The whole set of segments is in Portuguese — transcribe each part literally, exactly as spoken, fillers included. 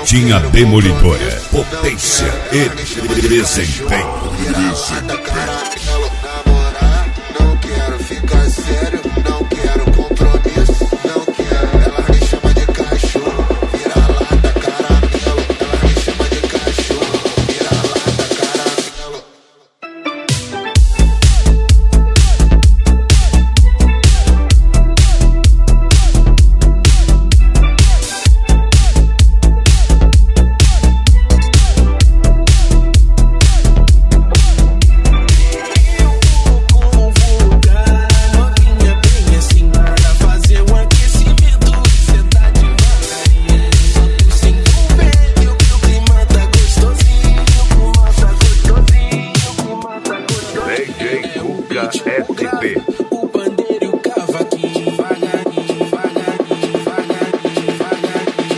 Carretinha Demolidora. Potência e desempenho. Namorar, não quero ficar sério, não quero compromisso, não quero. Ela me chama de cachorro, vira lata caramelo. Ela me chama de cachorro, vira lata caramelo. O pandeiro e o cavaquinho, devagarinho, devagarinho, devagarinho, devagarinho,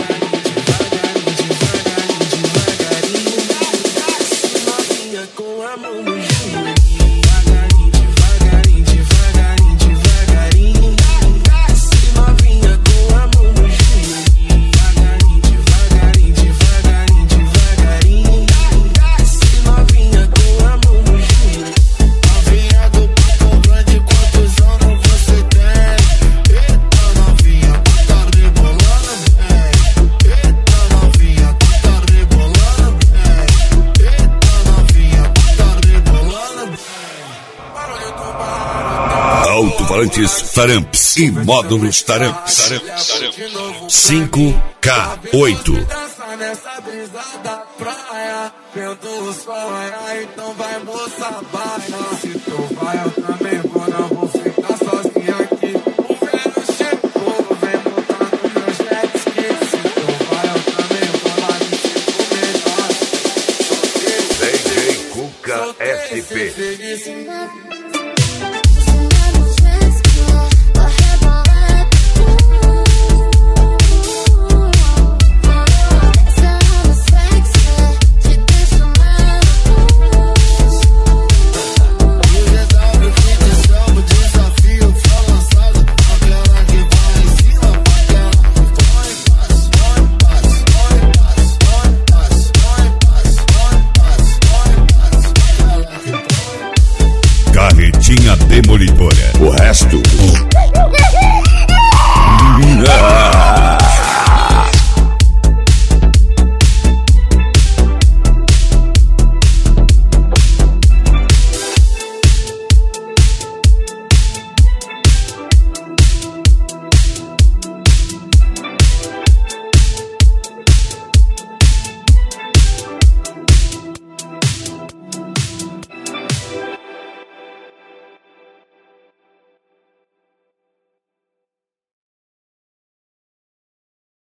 devagarinho, devagarinho, novinha com a mão no joelhinho, devagarinho, devagarinho, devagarinho, devagarinho, novinha com a mão no joelhinho, devagarinho, devagarinho, devagarinho, devagarinho, novinha com a mão no joelhinho. Alto-falantes Taramps e módulos Taramps. cinco K oito. Nessa brisa da praia, vendo o sol, então vai moça baia. Se tu vai, eu também vou, não vou ficar sozinha aqui. O verão chegou, vem montar no meu jet ski. Se tu vai, eu também vou lá me fico melhor. D J Cuca S P. Carretinha Demolidora. O resto.